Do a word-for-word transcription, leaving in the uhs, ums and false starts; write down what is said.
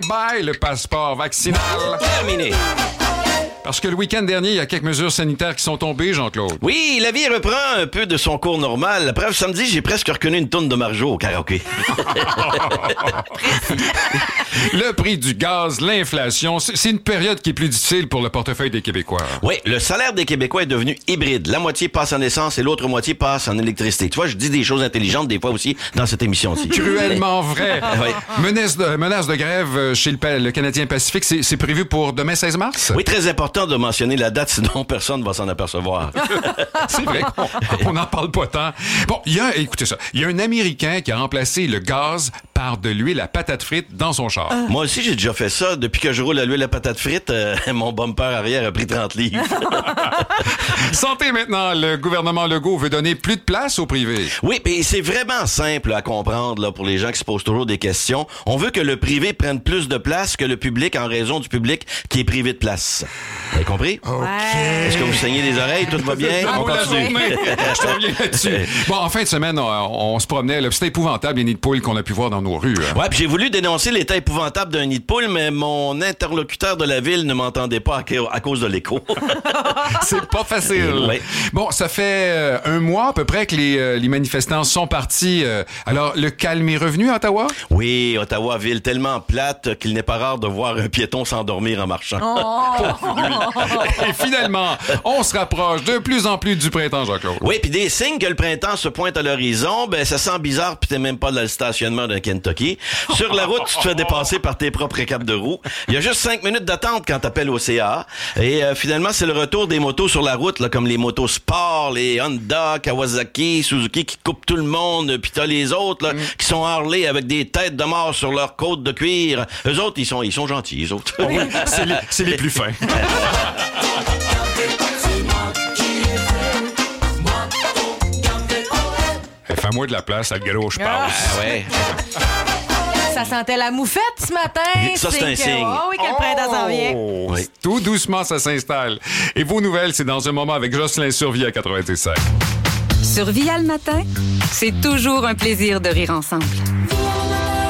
Bye le passeport vaccinal. Terminé. Parce que le week-end dernier, il y a quelques mesures sanitaires qui sont tombées, Jean-Claude. Oui, la vie reprend un peu de son cours normal. La preuve, samedi, j'ai presque reconnu une toune de Marjo au karaoké. Le prix du gaz, l'inflation, c'est une période qui est plus difficile pour le portefeuille des Québécois. Oui, le salaire des Québécois est devenu hybride. La moitié passe en essence et l'autre moitié passe en électricité. Tu vois, je dis des choses intelligentes des fois aussi dans cette émission-ci. Cruellement vrai. Oui. Menace de, menace de grève chez le, le Canadien Pacifique, c'est, c'est prévu pour demain seize mars? Oui, très important de mentionner la date, sinon personne va s'en apercevoir. C'est vrai qu'on n'en parle pas tant. Bon, il y a, écoutez ça, il y a un Américain qui a remplacé le gaz par de l'huile à patate frite dans son char. Euh. Moi aussi, j'ai déjà fait ça. Depuis que je roule à l'huile à patate frite, euh, mon bumper arrière a pris trente livres. Santé maintenant, le gouvernement Legault veut donner plus de place au privé. Oui, mais c'est vraiment simple à comprendre là, pour les gens qui se posent toujours des questions. On veut que le privé prenne plus de place que le public en raison du public qui est privé de place. Vous avez compris? OK. Est-ce que vous saignez les oreilles? Tout va bien? Ah, On continue. Je te reviens là-dessus. Bon, en fin de semaine, on, on se promenait. Là, c'était épouvantable, les nids de poules qu'on a pu voir dans nos rues. Hein. Ouais, puis j'ai voulu dénoncer l'état épouvantable d'un nid de poule, mais mon interlocuteur de la ville ne m'entendait pas à, à cause de l'écho. C'est pas facile. Oui. Bon, ça fait euh, un mois à peu près que les, euh, les manifestants sont partis. Euh, alors, le calme est revenu à Ottawa? Oui, Ottawa, ville tellement plate qu'il n'est pas rare de voir un piéton s'endormir en marchant. Oh. Et finalement, on se rapproche de plus en plus du printemps, Jean-Claude. Oui, puis des signes que le printemps se pointe à l'horizon, ben ça sent bizarre, puis t'es même pas dans le stationnement d'un Kentucky. Sur la route, tu te fais dépasser par tes propres capes de roue. Il y a juste cinq minutes d'attente quand t'appelles au C A. Et euh, finalement, c'est le retour des motos sur la route, là, comme les motos sport, les Honda, Kawasaki, Suzuki qui coupent tout le monde, puis t'as les autres là, mm. qui sont Harley avec des têtes de mort sur leurs côtes de cuir. Eux autres, ils sont, ils sont gentils, les autres. Oui, c'est les, c'est les plus fins. Fais-moi de la place, à le gros, je passe. Ah ouais. Ça sentait la moufette ce matin. Ça, c'est un que, signe. Oh oui, que le printemps s'en vient. Oui. Tout doucement, ça s'installe. Et vos nouvelles, c'est dans un moment avec Jocelyn Survie à quatre-vingt-dix-sept. Sur Via le matin, c'est toujours un plaisir de rire ensemble.